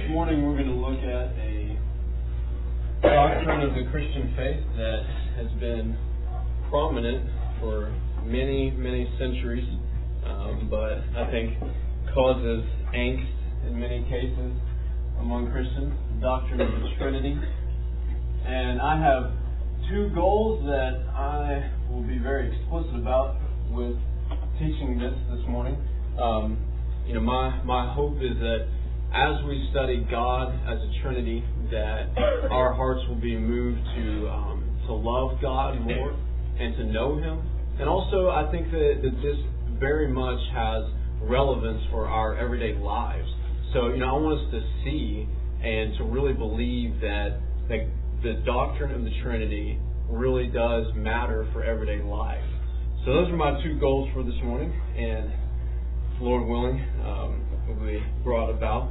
This morning we're going to look at a doctrine of the Christian faith that has been prominent for many, many centuries, but I think causes angst in many cases among Christians, the doctrine of the Trinity. And I have two goals that I will be very explicit about with teaching this morning. My hope is that as we study God as a Trinity, that our hearts will be moved to love God more and to know Him. And also, I think that this very much has relevance for our everyday lives. So, I want us to see and to really believe that the doctrine of the Trinity really does matter for everyday life. So those are my two goals for this morning, and Lord willing, will be brought about.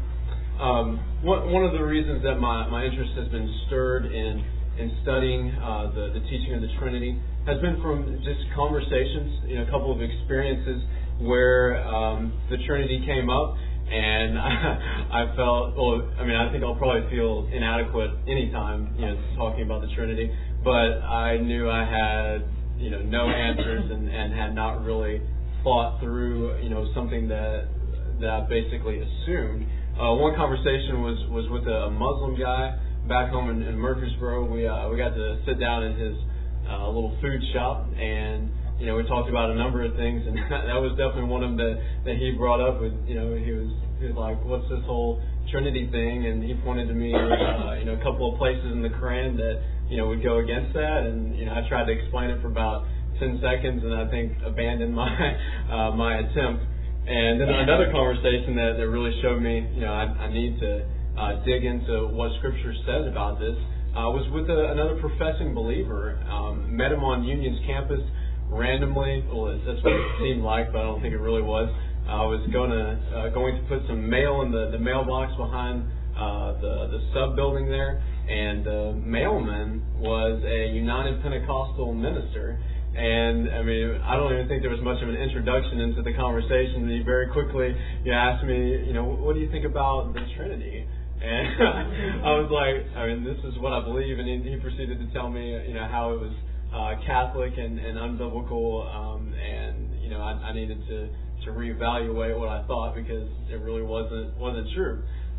One of the reasons that my interest has been stirred in studying the teaching of the Trinity has been from just conversations, a couple of experiences where the Trinity came up, and I felt, I think I'll probably feel inadequate anytime, talking about the Trinity, but I knew I had, no answers and had not really thought through, something that I basically assumed. One conversation was with a Muslim guy back home in Murfreesboro. We got to sit down in his little food shop, and we talked about a number of things, and that was definitely one of them that he brought up. With he was like, "What's this whole Trinity thing?" And he pointed to me, a couple of places in the Quran that would go against that, and I tried to explain it for about 10 seconds, and I think abandoned my attempt. And then another conversation that really showed me, I need to dig into what Scripture says about this, was with another professing believer. Met him on Union's campus randomly. Well, that's what it seemed like, but I don't think it really was. I was going to put some mail in the mailbox behind the sub building there, and the mailman was a United Pentecostal minister. And I don't even think there was much of an introduction into the conversation. He very quickly asked me, what do you think about the Trinity? And I was like, this is what I believe. And he proceeded to tell me, how it was Catholic and unbiblical, and I needed to reevaluate what I thought, because it really wasn't true.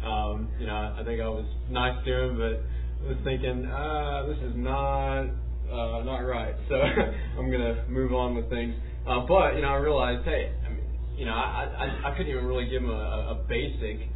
I think I was nice to him, but I was thinking, this is not right. So I'm going to move on with things. But I realized, hey, I couldn't even really give him a basic,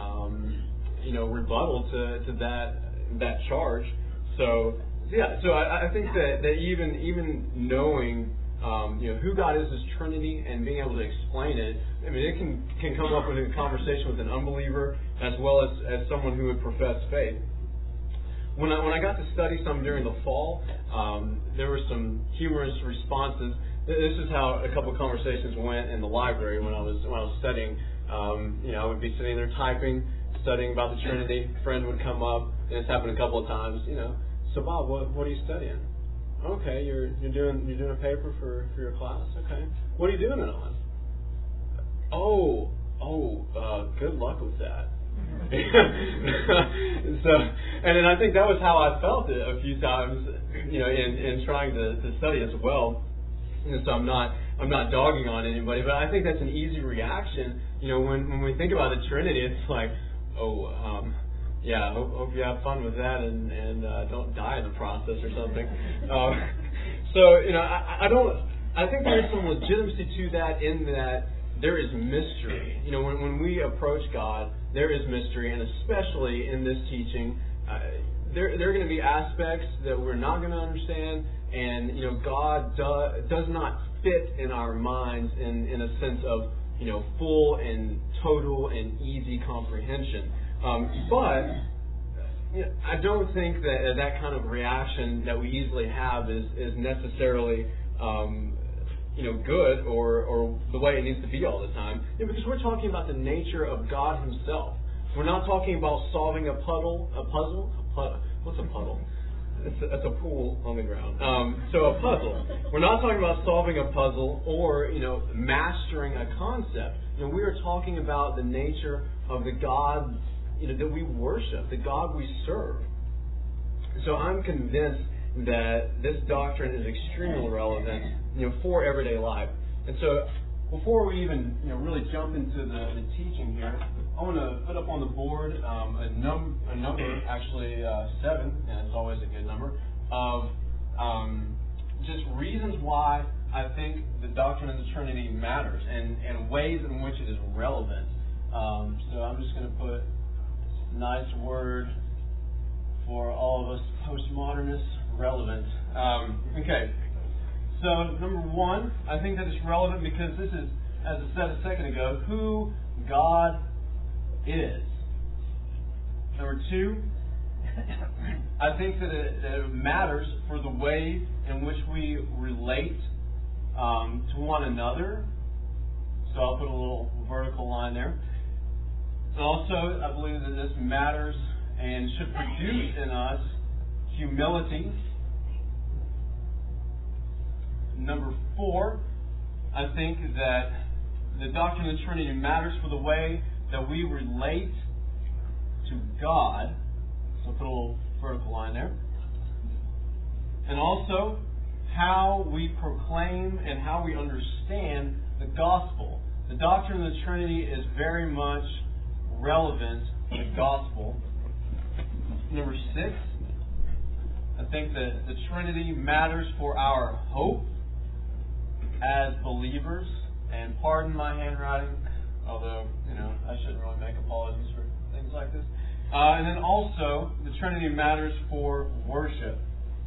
rebuttal to that charge. So I think that even knowing who God is as Trinity and being able to explain it, it can come up in a conversation with an unbeliever as well as someone who would profess faith. When I got to study some during the fall, there were some humorous responses. This is how a couple of conversations went in the library when I was studying. I would be sitting there typing, studying about the Trinity. A friend would come up, and it's happened a couple of times. So Bob, what are you studying? Okay, you're doing a paper for your class. Okay, what are you doing it on? Good luck with that. And then I think that was how I felt it a few times, in trying to study as well. So I'm not dogging on anybody, but I think that's an easy reaction. When we think about the Trinity, it's like, hope you have fun with that and don't die in the process or something. I think there's some legitimacy to that, in that there is mystery. When we approach God, there is mystery, and especially in this teaching, there are going to be aspects that we're not going to understand, and God does not fit in our minds in a sense of full and total and easy comprehension. But I don't think that kind of reaction that we easily have is necessarily good or the way it needs to be all the time. Because we're talking about the nature of God Himself. We're not talking about solving a puzzle. What's a puzzle? It's a pool on the ground. So a puzzle. We're not talking about solving a puzzle or mastering a concept. We are talking about the nature of the God that we worship, the God we serve. So I'm convinced that this doctrine is extremely relevant, for everyday life. And so, before we even really jump into the teaching here, I want to put up on the board a number, actually 7, and it's always a good number, of just reasons why I think the doctrine of the Trinity matters and ways in which it is relevant. So I'm just going to put a nice word for all of us postmodernists, relevant. Okay. So, number 1, I think that it's relevant because this is, as I said a second ago, who God is. Number 2, I think that it matters for the way in which we relate to one another. So I'll put a little vertical line there. And also, I believe that this matters and should produce in us humility. Number 4, I think that the doctrine of the Trinity matters for the way that we relate to God. So put a little vertical line there. And also, how we proclaim and how we understand the gospel. The doctrine of the Trinity is very much relevant to the gospel. Number 6, I think that the Trinity matters for our hope as believers. And pardon my handwriting, although, I shouldn't really make apologies for things like this. And then also, the Trinity matters for worship.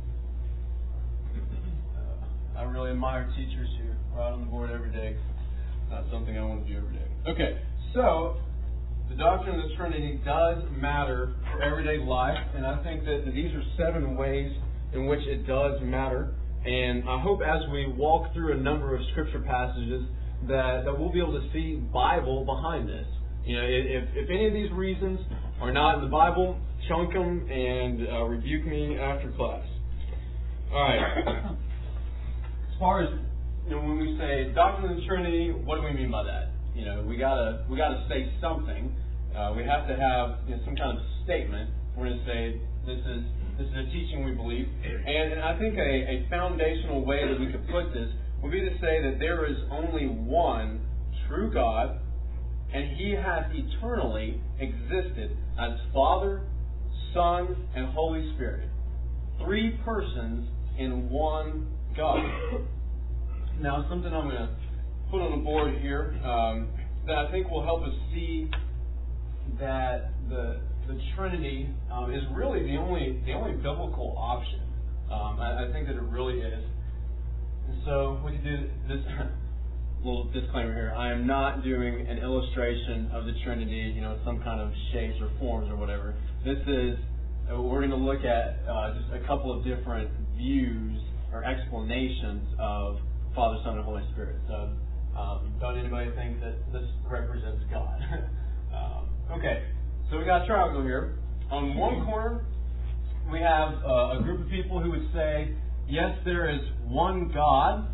I really admire teachers who are out on the board every day. Not something I want to do every day. Okay, so the doctrine of the Trinity does matter for everyday life, and I think that these are 7 ways in which it does matter. And I hope as we walk through a number of scripture passages that we'll be able to see Bible behind this. If any of these reasons are not in the Bible, chunk them and rebuke me after class. All right. As far as when we say doctrine of the Trinity, what do we mean by that? We gotta say something. We have to have some kind of statement. We're going to say this is a teaching we believe, and I think a foundational way that we could put this would be to say that there is only one true God, and He has eternally existed as Father, Son, and Holy Spirit. 3 persons in one God. Now, something I'm going to put on the board here that I think will help us see that the Trinity is really the only biblical option. I think that it really is. And so we can do this little disclaimer here. I am not doing an illustration of the Trinity, some kind of shapes or forms or whatever. This is, we're going to look at just a couple of different views or explanations of Father, Son, and Holy Spirit. So don't anybody think that this represents God. Okay, so we got a triangle here. On one corner, we have a group of people who would say, yes, there is one God,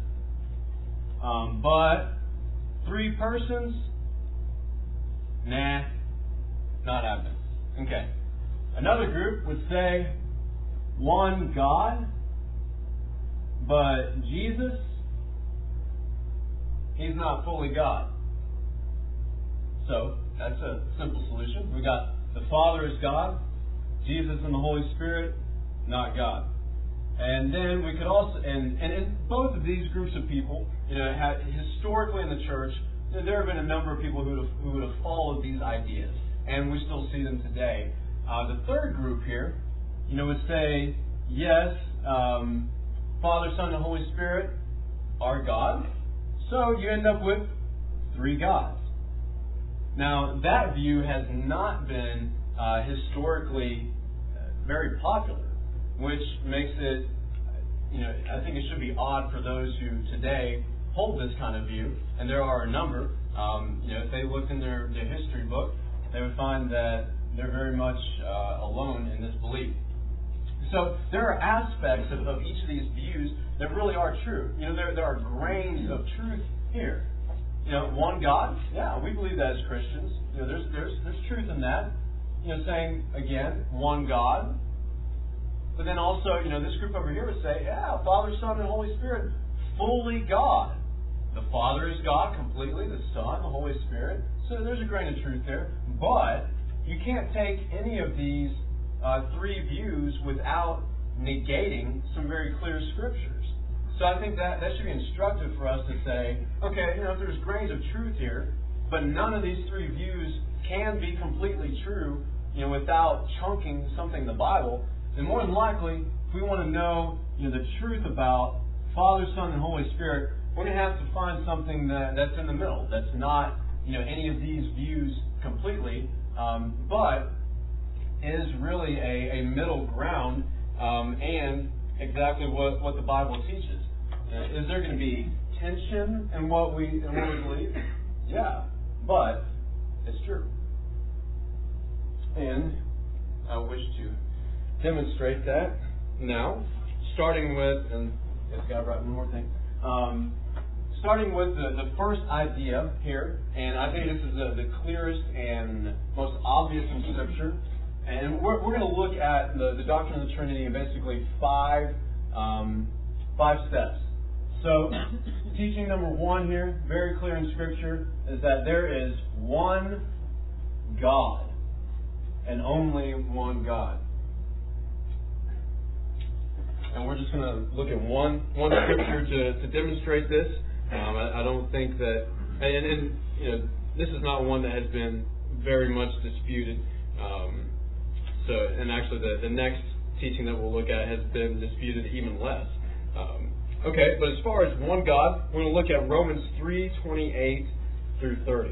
but 3 persons? Nah, not happening. Okay. Another group would say, one God, but Jesus, He's not fully God. So, that's a simple solution. We got the Father is God, Jesus and the Holy Spirit, not God. And then we could also, and in both of these groups of people, historically in the church, there have been a number of people who would have followed these ideas, and we still see them today. The third group here, would say, yes, Father, Son, and Holy Spirit are God. So you end up with 3 gods. Now, that view has not been historically very popular, which makes it, I think it should be odd for those who today hold this kind of view, and there are a number. If they looked in their history book, they would find that they're very much alone in this belief. So there are aspects of each of these views that really are true. There are grains of truth here. One God, yeah, we believe that as Christians. There's truth in that. saying, again, one God. But then also, this group over here would say, yeah, Father, Son, and Holy Spirit, fully God. The Father is God completely, the Son, the Holy Spirit. So there's a grain of truth there. But you can't take any of these three views without negating some very clear scriptures. So I think that should be instructive for us to say, okay, if there's grains of truth here, but none of these three views can be completely true, without chunking something in the Bible, then more than likely, if we want to know, the truth about Father, Son, and Holy Spirit, we're going to have to find something that's in the middle, that's not, any of these views completely, but is really a middle ground, and exactly what the Bible teaches. Is there going to be tension in what we believe? Yeah, but it's true. And I wish to demonstrate that now, starting with, and it's got to write one more thing, starting with the first idea here, and I think this is the clearest and most obvious in Scripture. And we're going to look at the doctrine of the Trinity in basically five steps. So, teaching number one here, very clear in Scripture, is that there is one God, and only one God. And we're just going to look at one Scripture to demonstrate this. I don't think that, and this is not one that has been very much disputed. And actually the next teaching that we'll look at has been disputed even less. Okay, but as far as one God, we're going to look at Romans 3:28 through 30.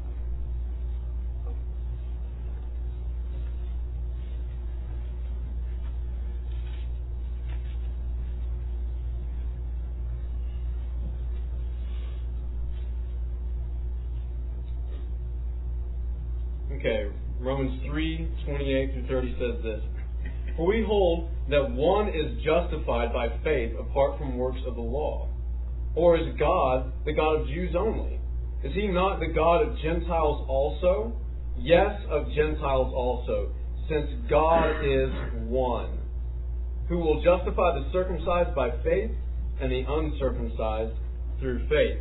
Okay, Romans 3:28 through 30 says this. For we hold that one is justified by faith apart from works of the law. Or is God the God of Jews only? Is he not the God of Gentiles also? Yes, of Gentiles also, since God is one, who will justify the circumcised by faith and the uncircumcised through faith.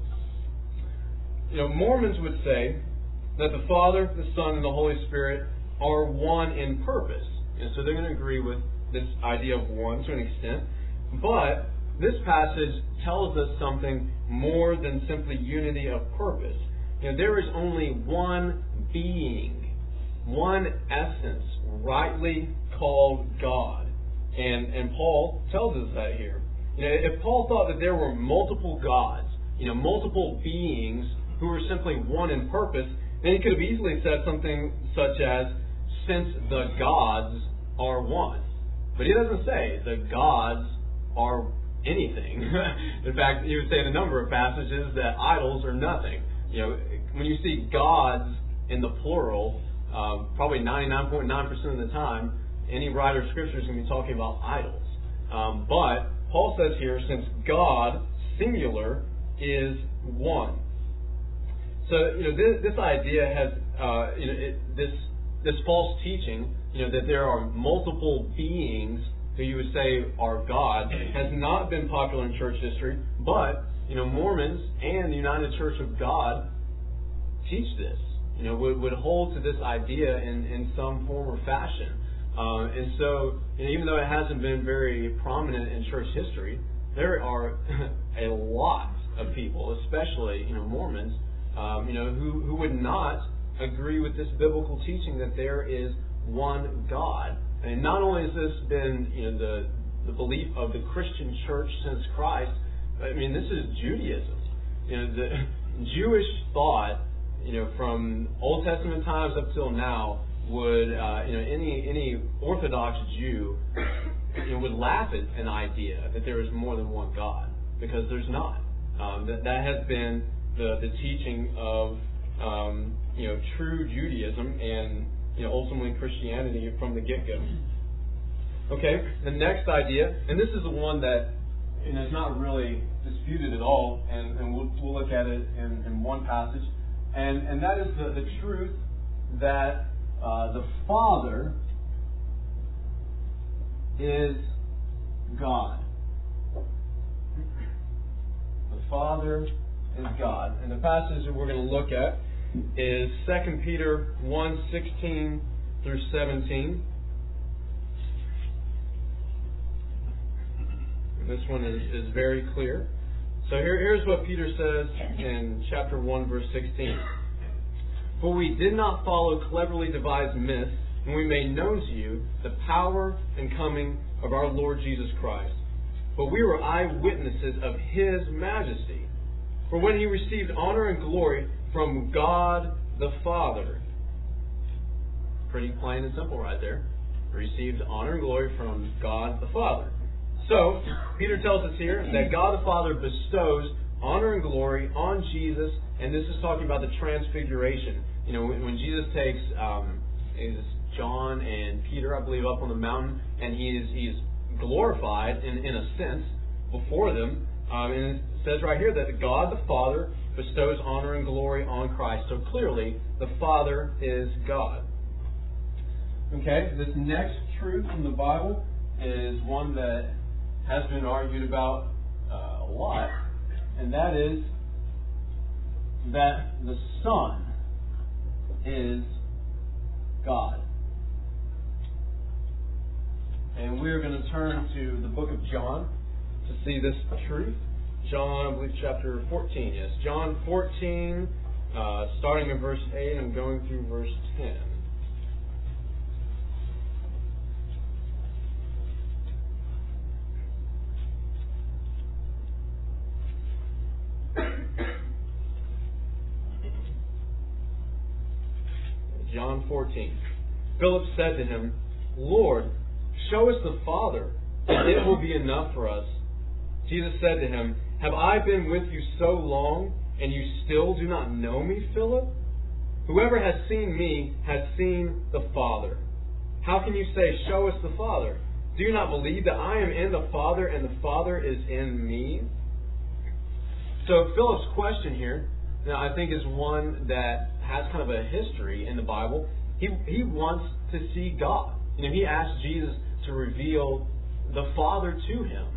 Mormons would say that the Father, the Son, and the Holy Spirit are one in purpose. And so they're going to agree with this idea of one to an extent. But this passage tells us something more than simply unity of purpose. There is only one being, one essence, rightly called God. And Paul tells us that here. If Paul thought that there were multiple gods, multiple beings who were simply one in purpose, then he could have easily said something such as, since the gods are one. But he doesn't say the gods are anything. In fact, he would say in a number of passages that idols are nothing. When you see gods in the plural, probably 99.9% of the time, any writer of Scripture is going to be talking about idols. But Paul says here, since God, singular, is one. So, this idea has, this false teaching, that there are multiple beings who you would say are God, has not been popular in church history, but, Mormons and the United Church of God teach this, would hold to this idea in some form or fashion. And so, even though it hasn't been very prominent in church history, there are a lot of people, especially, Mormons, who would not agree with this biblical teaching that there is one God. And not only has this been, the belief of the Christian church since Christ, I mean, this is Judaism. The Jewish thought, from Old Testament times up till now, would, any Orthodox Jew, would laugh at an idea that there is more than one God, because there's not. That has been the teaching of true Judaism and ultimately Christianity from the get-go. Okay, the next idea, and this is the one that is not really disputed at all, and we'll look at it in one passage, and that is the truth that the Father is God. The Father is God. And the passage that we're going to look at is 2 Peter 1:16 through 17. And this one is very clear. So here's what Peter says in chapter 1, verse 16. For we did not follow cleverly devised myths when we made known to you the power and coming of our Lord Jesus Christ. But we were eyewitnesses of His majesty. For when He received honor and glory from God the Father. Pretty plain and simple right there. Received honor and glory from God the Father. So, Peter tells us here that God the Father bestows honor and glory on Jesus, and this is talking about the transfiguration. You know, when Jesus takes John and Peter, I believe, up on the mountain, and he is glorified in a sense before them. And it says right here that God the Father bestows honor and glory on Christ. So clearly, the Father is God. Okay, this next truth from the Bible is one that has been argued about a lot, and that is that the Son is God. And we're going to turn to the book of John to see this truth. John, I believe, chapter 14. Yes, John 14, starting in verse 8 and going through verse 10. John 14. Philip said to him, Lord, show us the Father, and it will be enough for us. Jesus said to him, have I been with you so long, and you still do not know me, Philip? Whoever has seen me has seen the Father. How can you say, show us the Father? Do you not believe that I am in the Father, and the Father is in me? So Philip's question here, now, I think, is one that has kind of a history in the Bible. He wants to see God. You know, he asked Jesus to reveal the Father to him.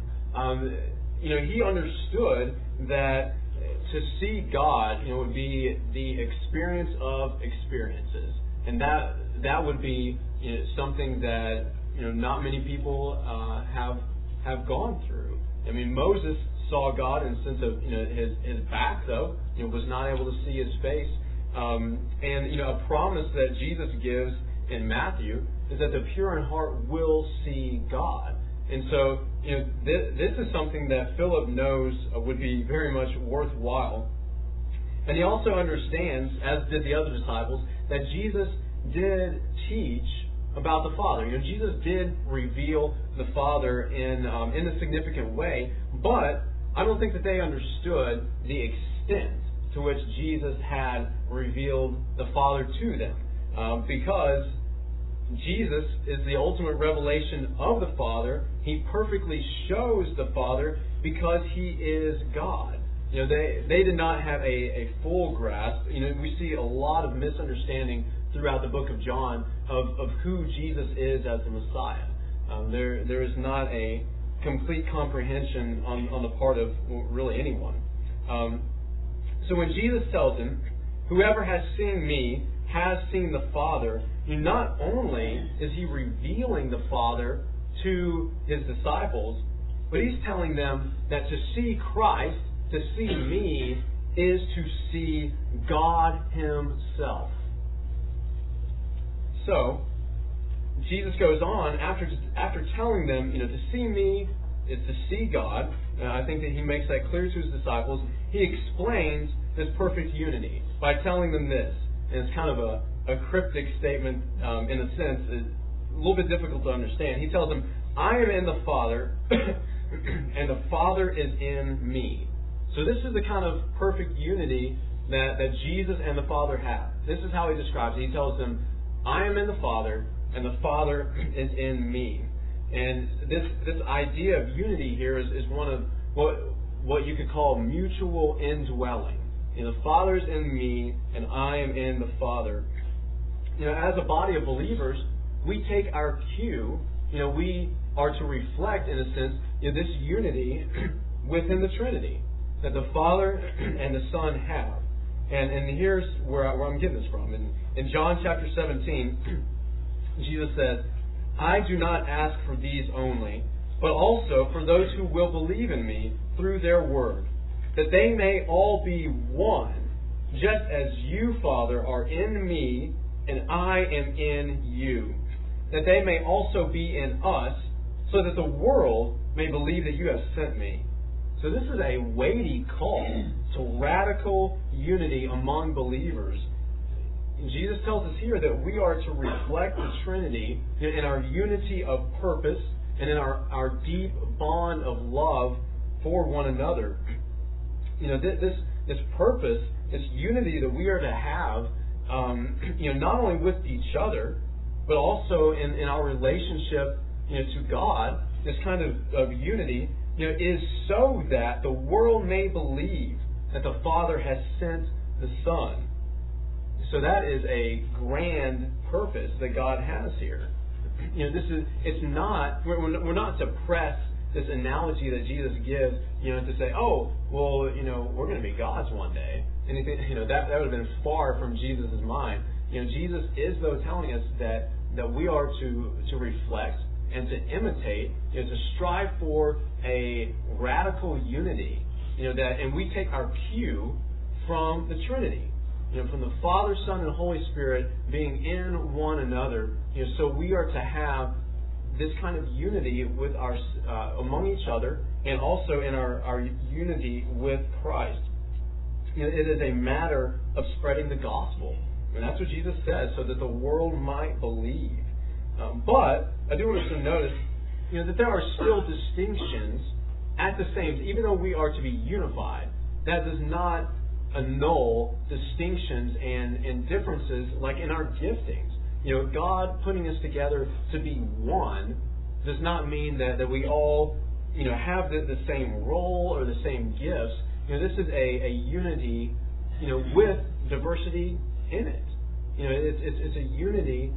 He understood that to see God, would be the experience of experiences, and that would be something that not many people have gone through. I mean, Moses saw God in the sense of his back, though was not able to see His face. And a promise that Jesus gives in Matthew is that the pure in heart will see God. And so, this is something that Philip knows would be very much worthwhile. And he also understands, as did the other disciples, that Jesus did teach about the Father. Jesus did reveal the Father in a significant way, but I don't think that they understood the extent to which Jesus had revealed the Father to them, because Jesus is the ultimate revelation of the Father. He perfectly shows the Father because He is God. They did not have a full grasp. We see a lot of misunderstanding throughout the book of John of who Jesus is as the Messiah. There is not a complete comprehension on the part of really anyone. So when Jesus tells him, whoever has seen me has seen the Father, not only is He revealing the Father to His disciples, but He's telling them that to see Christ, to see me, is to see God Himself. So, Jesus goes on, after telling them, to see me is to see God. I think that He makes that clear to His disciples. He explains this perfect unity by telling them this. And it's kind of a cryptic statement in a sense. It's a little bit difficult to understand. He tells them, I am in the Father, and the Father is in me. So this is the kind of perfect unity that Jesus and the Father have. This is how He describes it. He tells them, I am in the Father, and the Father is in me. And this idea of unity here is one of what you could call mutual indwelling. The Father's in me, and I am in the Father. as a body of believers, we take our cue. We are to reflect, in a sense, this unity within the Trinity that the Father and the Son have. And here's where I'm getting this from. In John chapter 17, Jesus says, I do not ask for these only, but also for those who will believe in me through their word, that they may all be one, just as you, Father, are in me, and I am in you, that they may also be in us, so that the world may believe that you have sent me. So this is a weighty call to radical unity among believers. Jesus tells us here that we are to reflect the Trinity in our unity of purpose and in our deep bond of love for one another. This purpose, this unity that we are to have, not only with each other, but also in our relationship, to God. This kind of unity, is so that the world may believe that the Father has sent the Son. So that is a grand purpose that God has here. We're not to press this analogy that Jesus gives, to say, oh, well, we're going to be gods one day. Anything, that would have been far from Jesus' mind. Jesus is, though, telling us that we are to reflect and to imitate, to strive for a radical unity, and we take our cue from the Trinity, from the Father, Son, and Holy Spirit being in one another. So we are to have this kind of unity with our among each other, and also in our unity with Christ. It is a matter of spreading the gospel, and that's what Jesus says, so that the world might believe. But I do want us to notice, that there are still distinctions at the same. Even though we are to be unified, that does not annul distinctions and differences, like in our giftings. God putting us together to be one does not mean that we all, have the same role or the same gifts. This is a unity, with diversity in it. It's a unity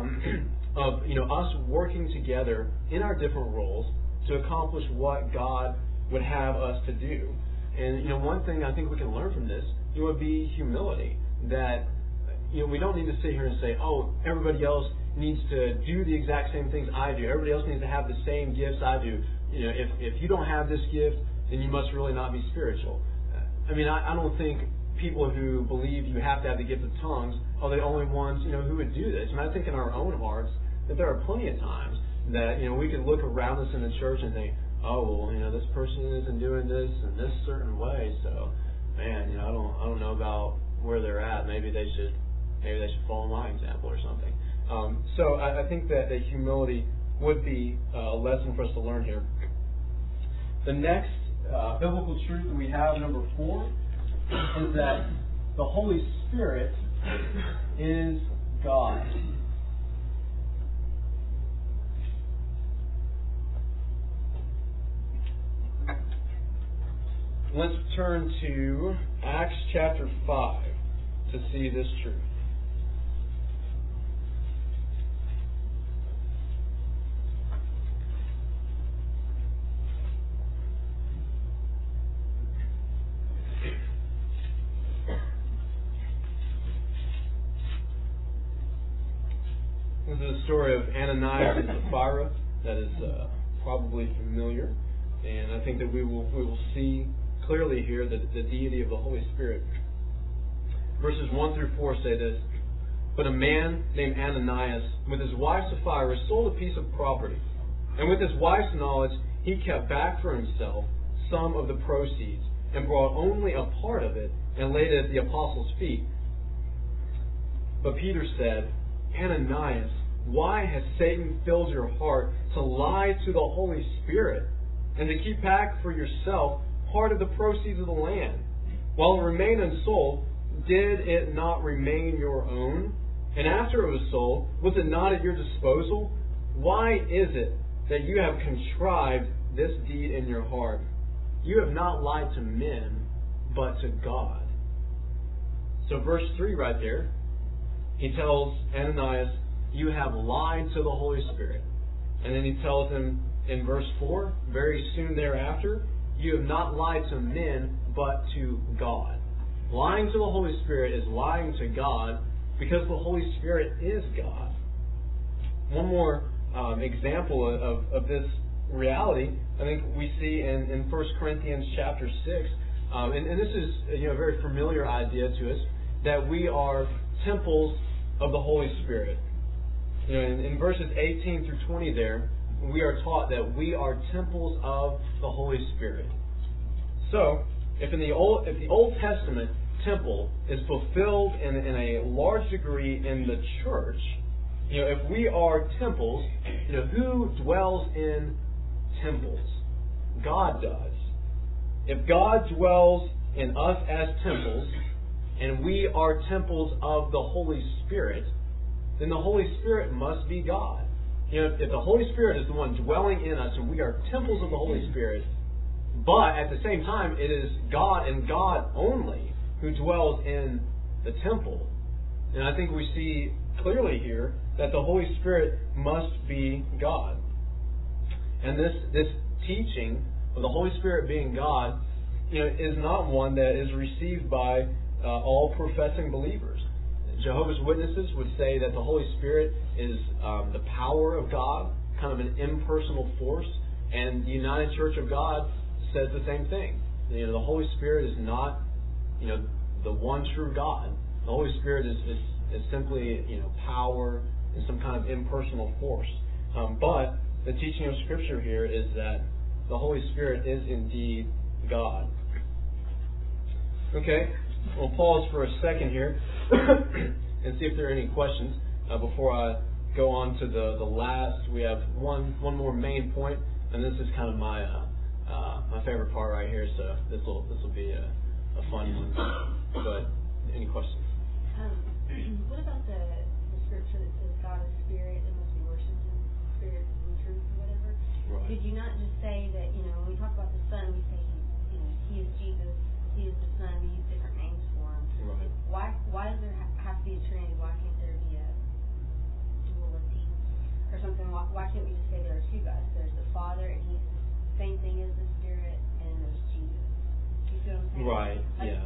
of us working together in our different roles to accomplish what God would have us to do. And one thing I think we can learn from this, would be humility. That we don't need to sit here and say, oh, everybody else needs to do the exact same things I do. Everybody else needs to have the same gifts I do. If you don't have this gift, then you must really not be spiritual. I don't think people who believe you have to have the gift of tongues are the only ones, who would do this. I think in our own hearts that there are plenty of times that, we could look around us in the church and think, oh, well, this person isn't doing this in this certain way, so, man, I don't know about where they're at. Maybe they should follow my example or something. So I think that the humility would be a lesson for us to learn here. The next biblical truth that we have, number 4, is that the Holy Spirit is God. Let's turn to Acts chapter 5 to see this truth. This is the story of Ananias and Sapphira that is probably familiar, and I think that we will see clearly here the deity of the Holy Spirit. Verses 1 through 4 say this: But a man named Ananias, with his wife Sapphira, sold a piece of property, and with his wife's knowledge he kept back for himself some of the proceeds, and brought only a part of it, and laid it at the apostles' feet. But Peter said, Ananias, why has Satan filled your heart to lie to the Holy Spirit, and to keep back for yourself part of the proceeds of the land? While it remained unsold, did it not remain your own? And after it was sold, was it not at your disposal? Why is it that you have contrived this deed in your heart? You have not lied to men, but to God. So verse 3 right there, he tells Ananias, you have lied to the Holy Spirit. And then he tells him in verse 4, very soon thereafter, you have not lied to men, but to God. Lying to the Holy Spirit is lying to God because the Holy Spirit is God. One more example of this reality, I think we see in 1 Corinthians chapter 6, and this is a very familiar idea to us, that we are temples of the Holy Spirit. In verses 18 through 20 there, we are taught that we are temples of the Holy Spirit. So, if the Old Testament temple is fulfilled in a large degree in the church, if we are temples, who dwells in temples? God does. If God dwells in us as temples, and we are temples of the Holy Spirit, then the Holy Spirit must be God. If the Holy Spirit is the one dwelling in us, and we are temples of the Holy Spirit, but at the same time it is God and God only who dwells in the temple, and I think we see clearly here that the Holy Spirit must be God. And this teaching of the Holy Spirit being God, is not one that is received by all professing believers. Jehovah's Witnesses would say that the Holy Spirit is the power of God, kind of an impersonal force, and the United Church of God says the same thing. The Holy Spirit is not, the one true God. The Holy Spirit is simply, power and some kind of impersonal force. But the teaching of Scripture here is that the Holy Spirit is indeed God. Okay, we'll pause for a second here and see if there are any questions before I go on to the last. We have one more main point, and this is kind of my favorite part right here. So this will be a fun one. But any questions? What about the scripture that says God is spirit and must be worshipped in spirit and truth or whatever? Right. Did you not just say that, when we talk about the Son, we say he is Jesus, he is the Son, we use different names for him. Right. Why does there have to be a Trinity? Why can't there be a duality or something? Why can't we just say there are two gods? There's the Father, and he's the same thing as the Spirit, and there's Jesus. You see what I'm saying? Right. Yeah.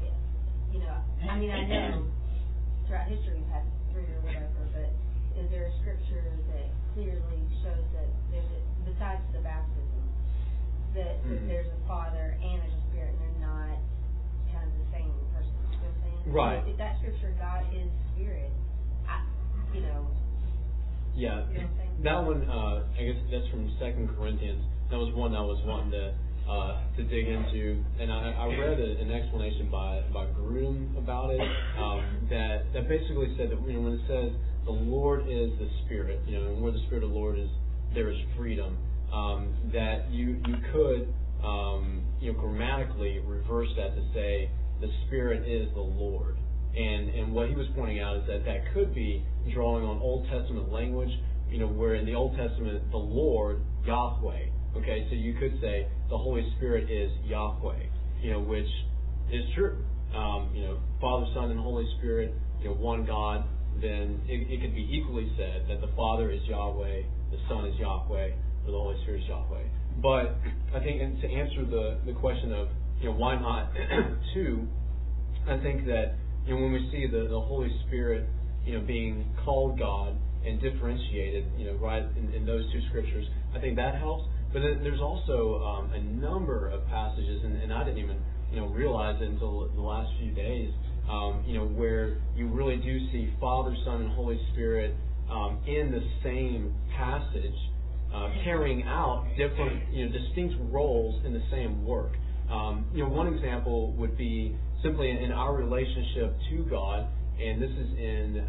I know throughout history we've had three or whatever, but is there a scripture that clearly shows that besides the baptism, that there's a Father and there's a Spirit, and they're not kind of the same person? You know what I'm saying? Right. If that scripture, God is Spirit, Yeah. You know what I'm saying? That one, I guess that's from 2 Corinthians. That was one I was wanting to dig into, and I read an explanation by Grudem about it, that basically said that when it says the Lord is the Spirit, and where the Spirit of the Lord is, there is freedom. That you could grammatically reverse that to say the Spirit is the Lord. And what he was pointing out is that could be drawing on Old Testament language, where in the Old Testament the Lord, Yahweh. Okay, so you could say the Holy Spirit is Yahweh, which is true. Father, Son, and Holy Spirit, one God. Then it could be equally said that the Father is Yahweh, the Son is Yahweh, or the Holy Spirit is Yahweh. But I think to answer the question of why not two, I think that when we see the Holy Spirit being called God and differentiated right in those two scriptures, I think that helps. But then there's also a number of passages, and I didn't even realize it until the last few days, where you really do see Father, Son, and Holy Spirit in the same passage, carrying out different, distinct roles in the same work. One example would be simply in our relationship to God, and this is in,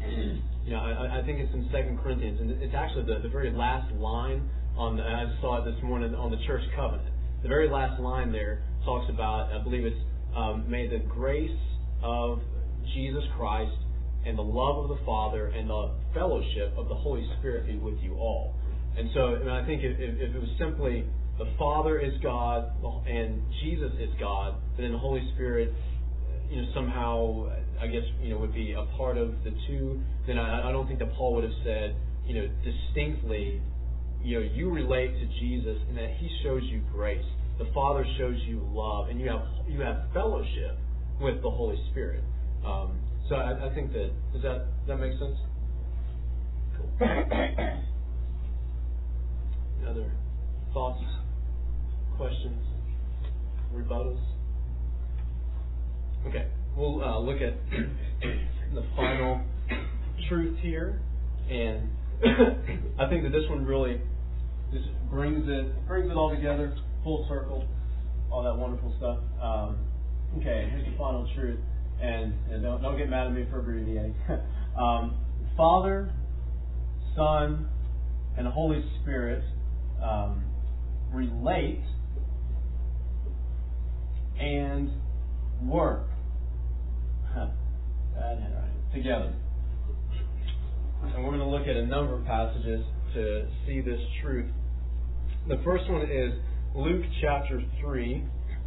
I think it's in 2 Corinthians, and it's actually the very last line I just saw it this morning on the church covenant. The very last line there talks about, I believe it's, may the grace of Jesus Christ and the love of the Father and the fellowship of the Holy Spirit be with you all. And so I think if it was simply the Father is God and Jesus is God, but then the Holy Spirit, somehow, I guess, would be a part of the two, then I don't think that Paul would have said, distinctly, you relate to Jesus and that He shows you grace. The Father shows you love, and you have fellowship with the Holy Spirit. So I think does that make sense? Cool. Other thoughts, questions, rebuttals? Okay, we'll look at the final truth here, and I think that this one really just brings it all together, full circle, all that wonderful stuff. Okay, here's the final truth, and don't get mad at me for abbreviating. Father, Son, and Holy Spirit relate and work together. And we're going to look at a number of passages to see this truth. The first one is Luke chapter 3,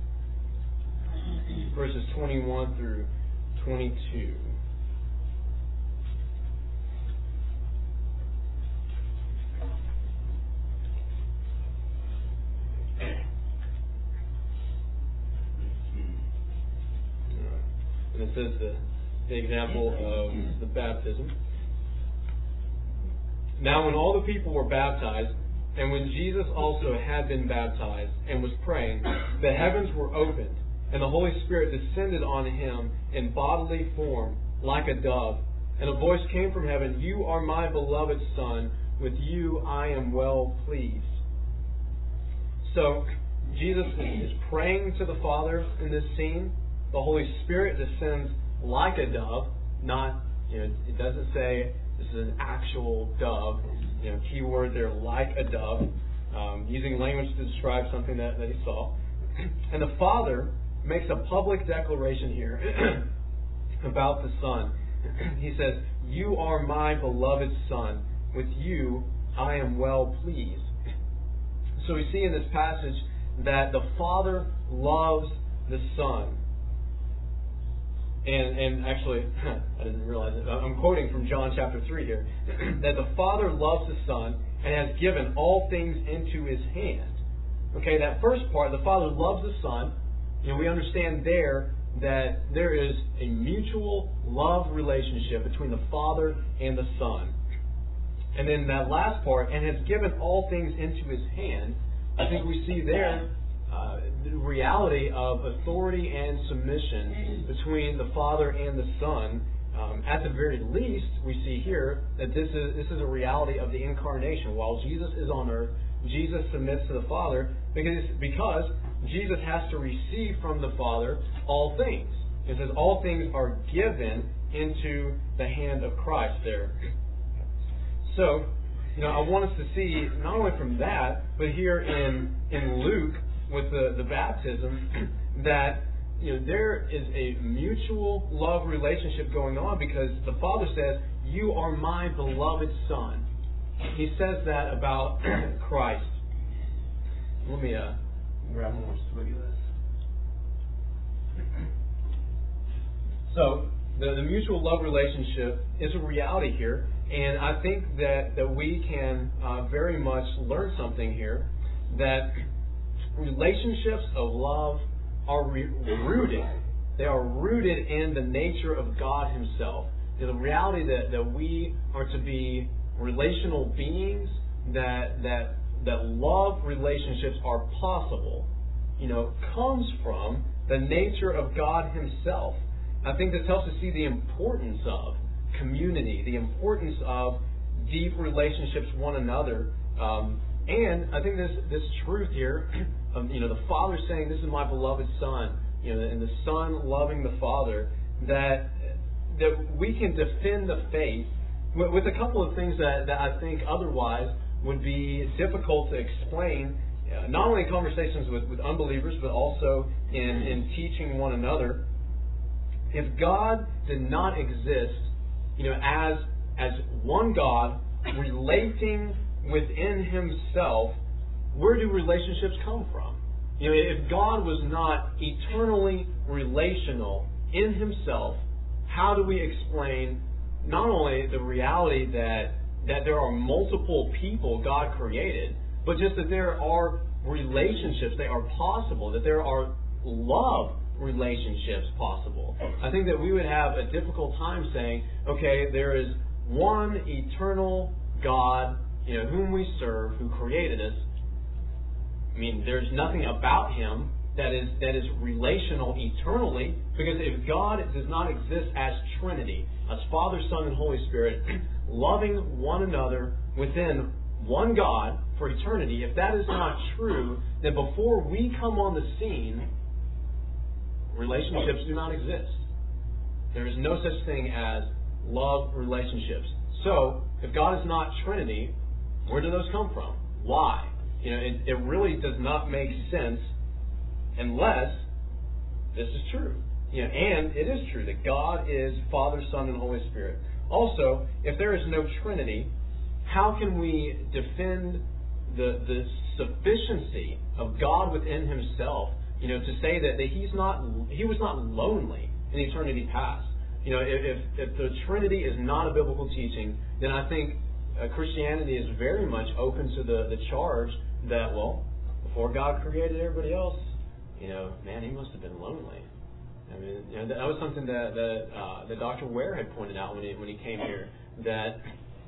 verses 21 through 22. And it says the example of the baptism. Now when all the people were baptized, and when Jesus also had been baptized and was praying, the heavens were opened, and the Holy Spirit descended on him in bodily form like a dove. And a voice came from heaven, "You are my beloved Son, with you I am well pleased." So Jesus is praying to the Father in this scene. The Holy Spirit descends like a dove, not, it doesn't say this is an actual dove. Key word there, like a dove, using language to describe something that he saw. And the Father makes a public declaration here about the Son. He says, "You are my beloved Son. With you I am well pleased." So we see in this passage that the Father loves the Son. And actually, I didn't realize it. I'm quoting from John chapter 3 here. That the Father loves the Son and has given all things into His hand. Okay, that first part, the Father loves the Son. We understand there that there is a mutual love relationship between the Father and the Son. And then that last part, and has given all things into His hand, I think we see there the reality of authority and submission between the Father and the Son. At the very least, we see here that this is a reality of the incarnation. While Jesus is on earth, Jesus submits to the Father because Jesus has to receive from the Father all things. It says all things are given into the hand of Christ there. So, I want us to see not only from that, but here in Luke with the baptism, that there is a mutual love relationship going on, because the Father says, "You are my beloved Son." He says that about Christ. Let me grab one more swig of this. So, the mutual love relationship is a reality here, and I think that we can very much learn something here, that relationships of love are rooted. They are rooted in the nature of God Himself. The reality that we are to be relational beings, that love relationships are possible, comes from the nature of God Himself. I think this helps us see the importance of community, the importance of deep relationships with one another. And I think this truth here, the Father saying, "This is my beloved Son," and the Son loving the Father, that we can defend the faith with a couple of things that I think otherwise would be difficult to explain, not only in conversations with unbelievers, but also in teaching one another. If God did not exist, as one God relating within Himself, where do relationships come from? If God was not eternally relational in Himself, how do we explain not only the reality that there are multiple people God created, but just that there are relationships that are possible, that there are love relationships possible. I think that we would have a difficult time saying, okay, there is one eternal God, whom we serve, who created us. I mean, there's nothing about Him that is relational eternally, because if God does not exist as Trinity, as Father, Son, and Holy Spirit, loving one another within one God for eternity, if that is not true, then before we come on the scene, relationships do not exist. There is no such thing as love relationships. So, if God is not Trinity, where do those come from? Why? It really does not make sense unless this is true. And it is true that God is Father, Son, and Holy Spirit. Also, if there is no Trinity, how can we defend the sufficiency of God within Himself? To say that He was not lonely in eternity past. If the Trinity is not a biblical teaching, then I think Christianity is very much open to the charge that, well, before God created everybody else, man, He must have been lonely. I mean, that was something that Dr. Ware had pointed out when he came here, that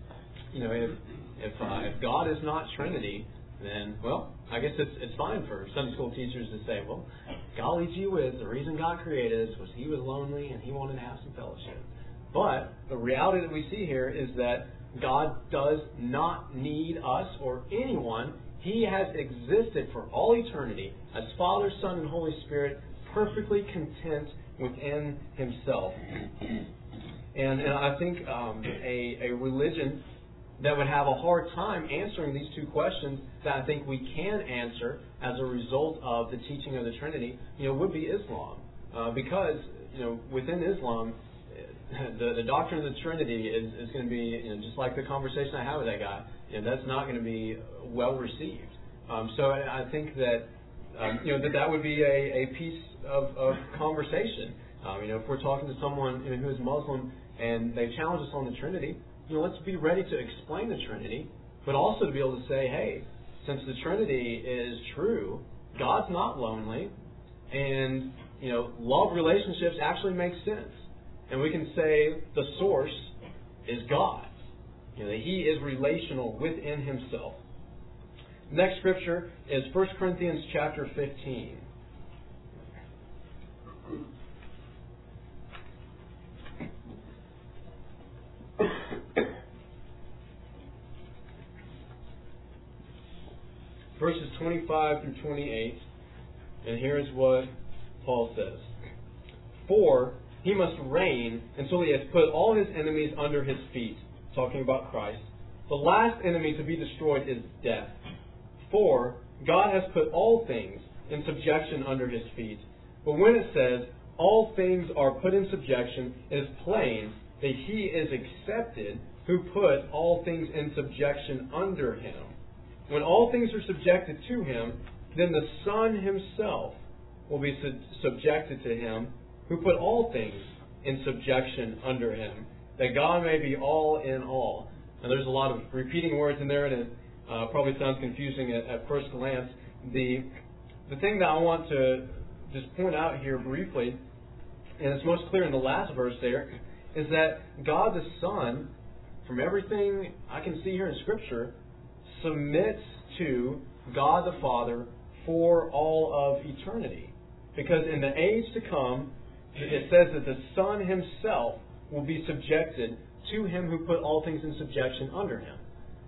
if God is not Trinity, then, well, I guess it's fine for Sunday school teachers to say, well, golly gee whiz, the reason God created us was He was lonely and He wanted to have some fellowship. But the reality that we see here is that God does not need us or anyone. He has existed for all eternity as Father, Son, and Holy Spirit, perfectly content within Himself. And I think a religion that would have a hard time answering these two questions that I think we can answer as a result of the teaching of the Trinity, would be Islam. Because, within Islam, the doctrine of the Trinity is going to be, just like the conversation I had with that guy, that's not going to be well received. So I think that, that would be a piece of conversation. If we're talking to someone who is Muslim and they challenge us on the Trinity, let's be ready to explain the Trinity, but also to be able to say, hey, since the Trinity is true, God's not lonely, and love relationships actually make sense. And we can say the source is God. That He is relational within Himself. Next scripture is 1 Corinthians chapter 15. Verses 25 through 28, and here's what Paul says. For He must reign until He has put all His enemies under His feet, talking about Christ. The last enemy to be destroyed is death. For God has put all things in subjection under His feet. But when it says, all things are put in subjection, it is plain that He is accepted who put all things in subjection under Him. When all things are subjected to Him, then the Son Himself will be subjected to Him who put all things in subjection under Him, that God may be all in all. Now there's a lot of repeating words in there, and it probably sounds confusing at first glance. The thing that I want to just point out here briefly, and it's most clear in the last verse there, is that God the Son, from everything I can see here in Scripture, submits to God the Father for all of eternity. Because in the age to come, it says that the Son Himself will be subjected to Him who put all things in subjection under Him.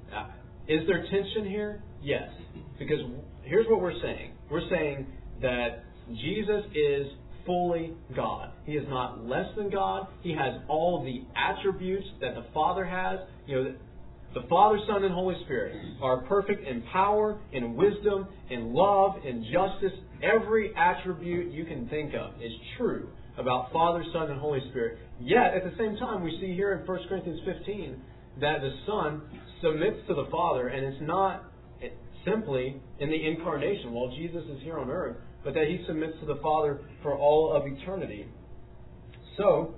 Is there tension here? Yes. Because here's what we're saying. We're saying that Jesus is fully God. He is not less than God. He has all the attributes that the Father has. The Father, Son, and Holy Spirit are perfect in power, in wisdom, in love, in justice. Every attribute you can think of is true about Father, Son, and Holy Spirit. Yet, at the same time, we see here in 1 Corinthians 15 that the Son submits to the Father, and it's not simply in the incarnation while Jesus is here on earth, but that He submits to the Father for all of eternity. So,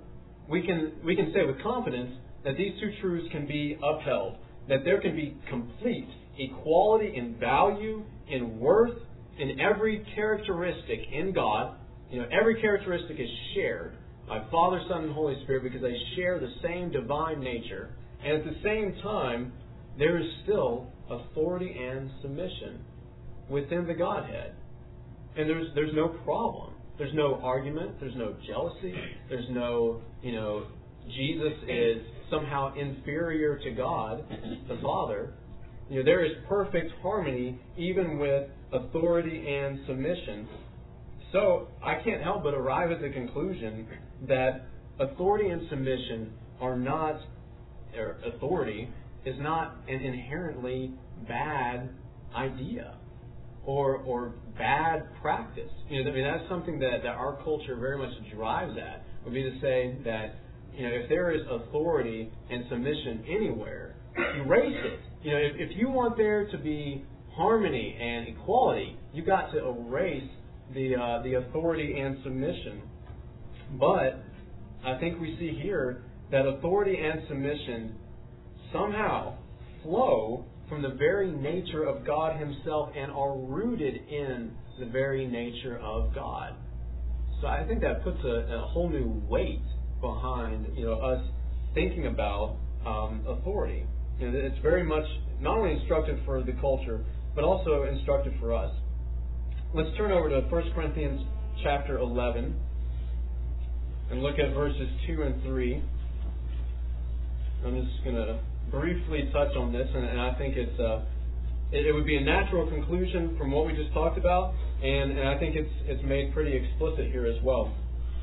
we can say with confidence that these two truths can be upheld, that there can be complete equality in value, in worth, in every characteristic in God. Every characteristic is shared by Father, Son, and Holy Spirit because they share the same divine nature. And at the same time, there is still authority and submission within the Godhead. And there's no problem. There's no argument. There's no jealousy. There's no, Jesus is somehow inferior to God, the Father. There is perfect harmony even with authority and submission. So I can't help but arrive at the conclusion that authority and submission are not, or authority is not an inherently bad idea or bad practice. That's something that our culture very much drives at, would be to say that, if there is authority and submission anywhere, erase it. If you want there to be harmony and equality, you've got to erase the authority and submission. But I think we see here that authority and submission somehow flow from the very nature of God Himself and are rooted in the very nature of God. So I think that puts a whole new weight behind us thinking about authority. It's very much not only instructive for the culture, but also instructive for us. Let's turn over to 1 Corinthians chapter 11 and look at verses 2 and 3. I'm just going to briefly touch on this, and I think it would be a natural conclusion from what we just talked about, and I think it's made pretty explicit here as well.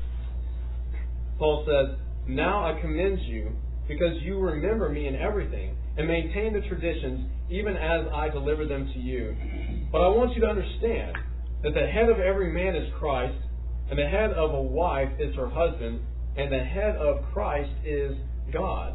Paul says, "Now I commend you, because you remember me in everything, and maintain the traditions, even as I delivered them to you. But I want you to understand that the head of every man is Christ, and the head of a wife is her husband, and the head of Christ is God."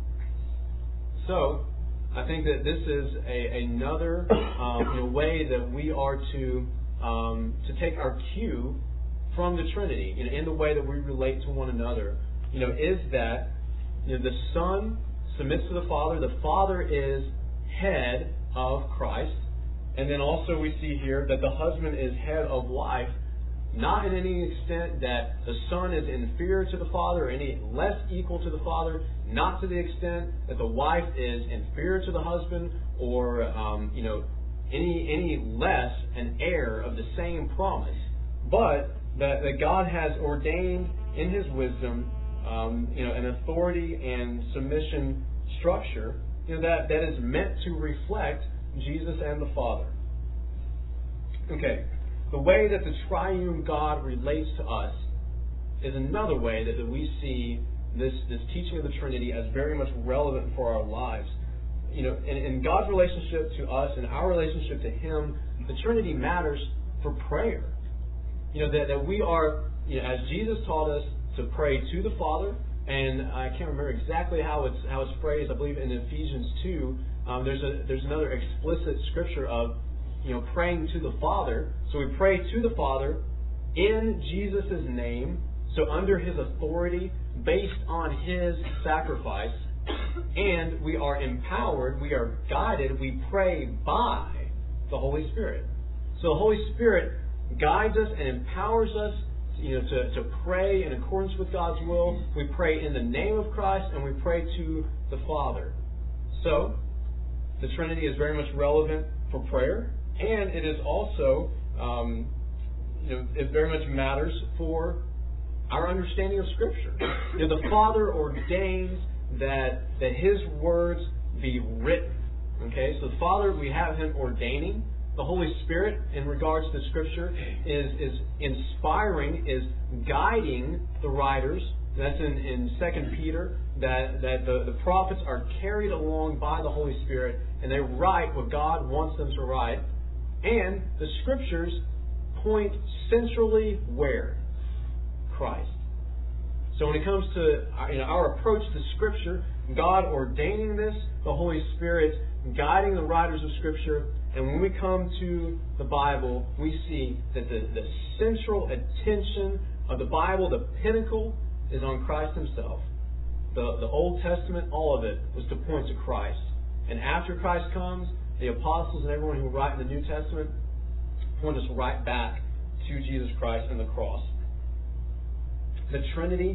So, I think that this is another way that we are to take our cue from the Trinity, in the way that we relate to one another. Is that the Son submits to the Father. The Father is head of Christ. And then also we see here that the husband is head of wife, not in any extent that the Son is inferior to the Father or any less equal to the Father, not to the extent that the wife is inferior to the husband or any less an heir of the same promise, but that God has ordained in His wisdom an authority and submission structure that is meant to reflect Jesus and the Father. Okay, the way that the triune God relates to us is another way that we see this teaching of the Trinity as very much relevant for our lives. In God's relationship to us and our relationship to Him, the Trinity matters for prayer. That we are, as Jesus taught us to pray to the Father, and I can't remember exactly how it's phrased. I believe in Ephesians 2, there's another explicit scripture of praying to the Father. So we pray to the Father in Jesus' name, so under His authority, based on His sacrifice, and we are empowered, we are guided, we pray by the Holy Spirit. So the Holy Spirit guides us and empowers us to pray in accordance with God's will. We pray in the name of Christ, and we pray to the Father. So the Trinity is very much relevant for prayer, and it is also it very much matters for our understanding of Scripture. The Father ordains that His words be written. Okay, so the Father, we have Him ordaining. The Holy Spirit, in regards to Scripture, is inspiring, is guiding the writers. That's in 2 Peter, that the prophets are carried along by the Holy Spirit, and they write what God wants them to write. And the Scriptures point centrally where? Christ. So when it comes to our approach to Scripture, God ordaining this, the Holy Spirit guiding the writers of Scripture, and when we come to the Bible, we see that the central attention of the Bible, the pinnacle, is on Christ Himself. The Old Testament, all of it, was to point to Christ. And after Christ comes, the apostles and everyone who write in the New Testament point us right back to Jesus Christ and the cross. The Trinity,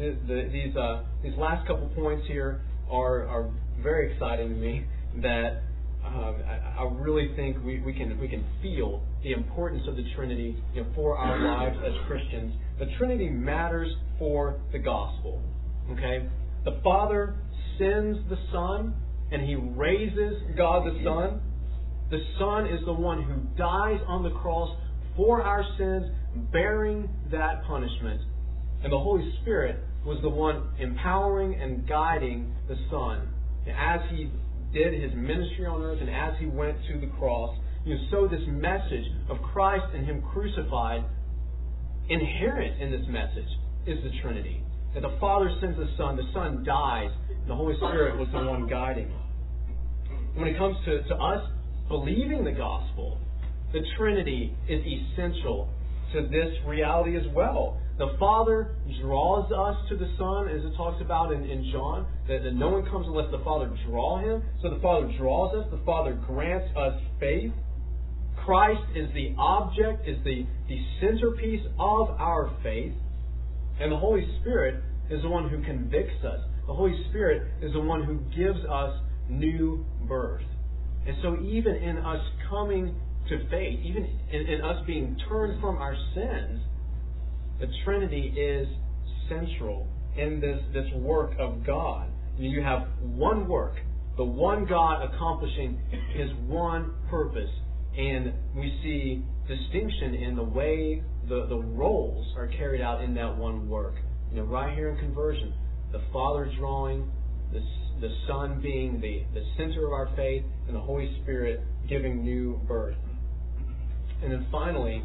these last couple points here are very exciting to me. That I really think we can feel the importance of the Trinity, for our lives as Christians. The Trinity matters for the gospel. Okay, the Father sends the Son, and He raises God the Son. The Son is the one who dies on the cross for our sins, bearing that punishment. And the Holy Spirit was the one empowering and guiding the Son as He did His ministry on earth and as He went to the cross. So this message of Christ and Him crucified, inherent in this message is the Trinity. That the Father sends the Son dies, and the Holy Spirit was the one guiding. When it comes to us believing the gospel, the Trinity is essential to this reality as well. The Father draws us to the Son, as it talks about in John, that no one comes unless the Father draw him. So the Father draws us. The Father grants us faith. Christ is the object, is the centerpiece of our faith. And the Holy Spirit is the one who convicts us. The Holy Spirit is the one who gives us new birth. And so even in us coming to faith, even in us being turned from our sins, the Trinity is central in this work of God. You have one work, the one God accomplishing His one purpose. And we see distinction in the way the roles are carried out in that one work. Right here in conversion, the Father drawing, the Son being the center of our faith, and the Holy Spirit giving new birth. And then finally,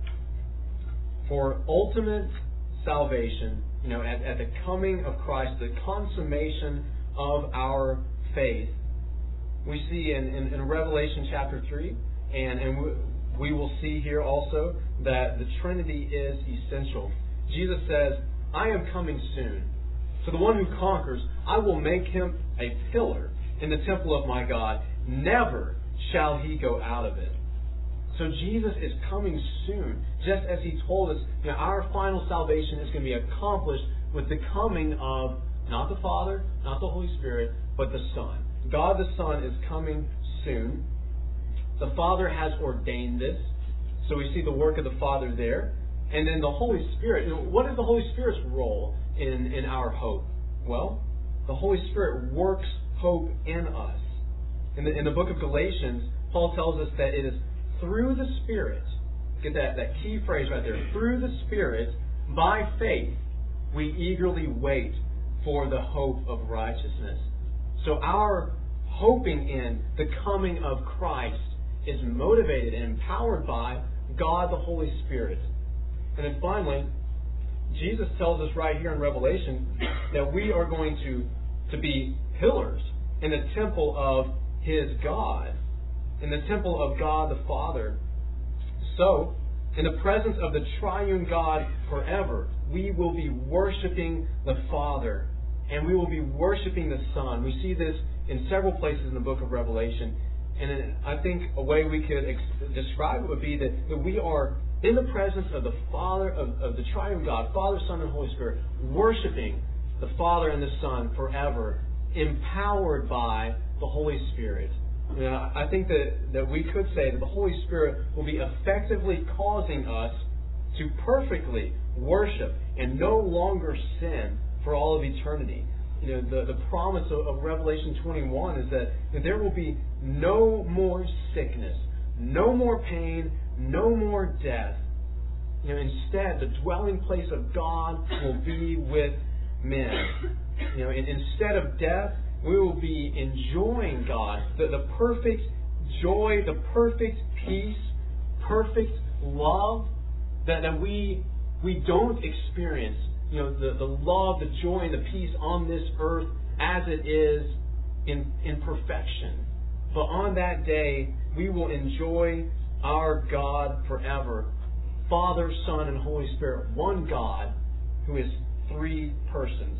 for ultimate salvation, at the coming of Christ, the consummation of our faith, we see in Revelation chapter 3, and we will see here also that the Trinity is essential. Jesus says, "I am coming soon. To the one who conquers, I will make him a pillar in the temple of my God. Never shall he go out of it." So Jesus is coming soon. Just as He told us, our final salvation is going to be accomplished with the coming of not the Father, not the Holy Spirit, but the Son. God the Son is coming soon. The Father has ordained this. So we see the work of the Father there. And then the Holy Spirit. What is the Holy Spirit's role in our hope? Well, the Holy Spirit works hope in us. In the book of Galatians, Paul tells us that it is through the Spirit, get that key phrase right there, through the Spirit, by faith, we eagerly wait for the hope of righteousness. So our hoping in the coming of Christ is motivated and empowered by God the Holy Spirit. And then finally, Jesus tells us right here in Revelation that we are going to be pillars in the temple of His God, in the temple of God the Father. So, in the presence of the triune God forever, we will be worshiping the Father, and we will be worshiping the Son. We see this in several places in the book of Revelation. And I think a way we could describe it would be that we are in the presence of the Father, of the triune God, Father, Son, and Holy Spirit, worshiping the Father and the Son forever, empowered by the Holy Spirit. I think that we could say that the Holy Spirit will be effectively causing us to perfectly worship and no longer sin for all of eternity. The promise of Revelation 21 is that there will be no more sickness, no more pain, no more death. Instead, the dwelling place of God will be with men. Instead of death, we will be enjoying God, the perfect joy, the perfect peace, perfect love that we don't experience. The love, the joy, and the peace on this earth as it is in perfection. But on that day, we will enjoy our God forever. Father, Son, and Holy Spirit, one God who is three persons.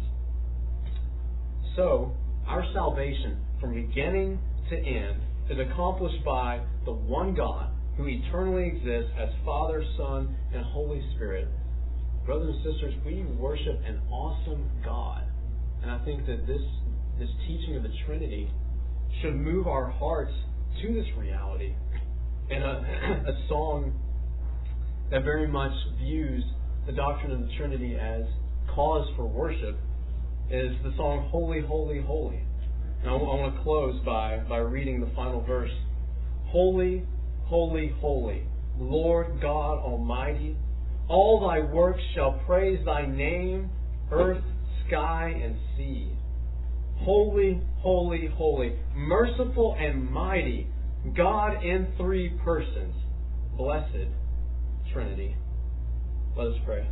So, our salvation from beginning to end is accomplished by the one God who eternally exists as Father, Son, and Holy Spirit. Brothers and sisters, we worship an awesome God. And I think that this teaching of the Trinity should move our hearts to this reality. And a song that very much views the doctrine of the Trinity as cause for worship is the song Holy, Holy, Holy. And I want to close by reading the final verse. Holy, holy, holy, Lord God Almighty, all thy works shall praise thy name, earth, sky, and sea. Holy, holy, holy, merciful and mighty, God in three persons, blessed Trinity. Let us pray.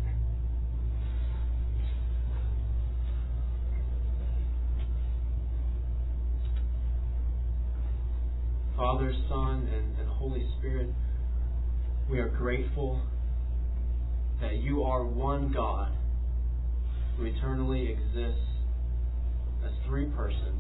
Father, Son, and Holy Spirit, we are grateful that you are one God who eternally exists as three persons.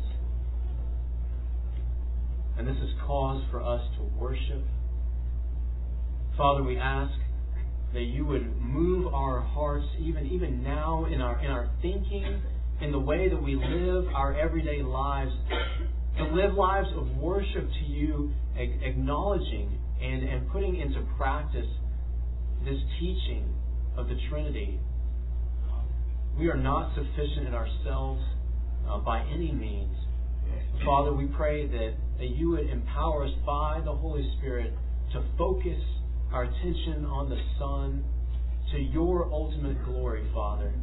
And this is cause for us to worship. Father, we ask that you would move our hearts even now in our thinking, in the way that we live our everyday lives, to live lives of worship to you, acknowledging and putting into practice this teaching of the Trinity. We are not sufficient in ourselves by any means. Father, we pray that you would empower us by the Holy Spirit to focus our attention on the Son to your ultimate glory, Father.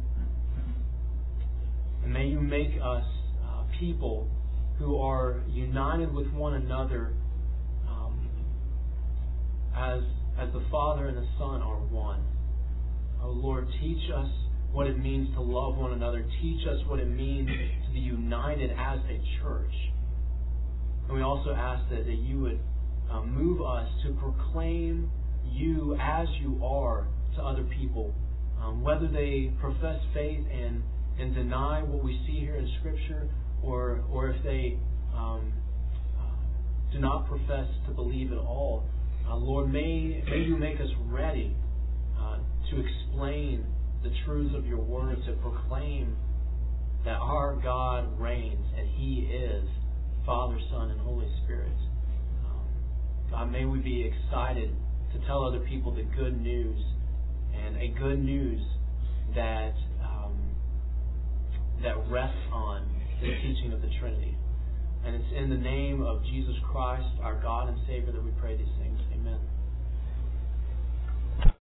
And may you make us people who are united with one another as the Father and the Son are one. Oh Lord, teach us what it means to love one another. Teach us what it means to be united as a church. And we also ask that you would move us to proclaim you as you are to other people, whether they profess faith and deny what we see here in Scripture, or if they do not profess to believe at all. Lord, may you make us ready to explain the truths of your word, to proclaim that our God reigns and He is Father, Son, and Holy Spirit. God, may we be excited to tell other people the good news, and a good news that rests on the teaching of the Trinity. And it's in the name of Jesus Christ, our God and Savior, that we pray these things.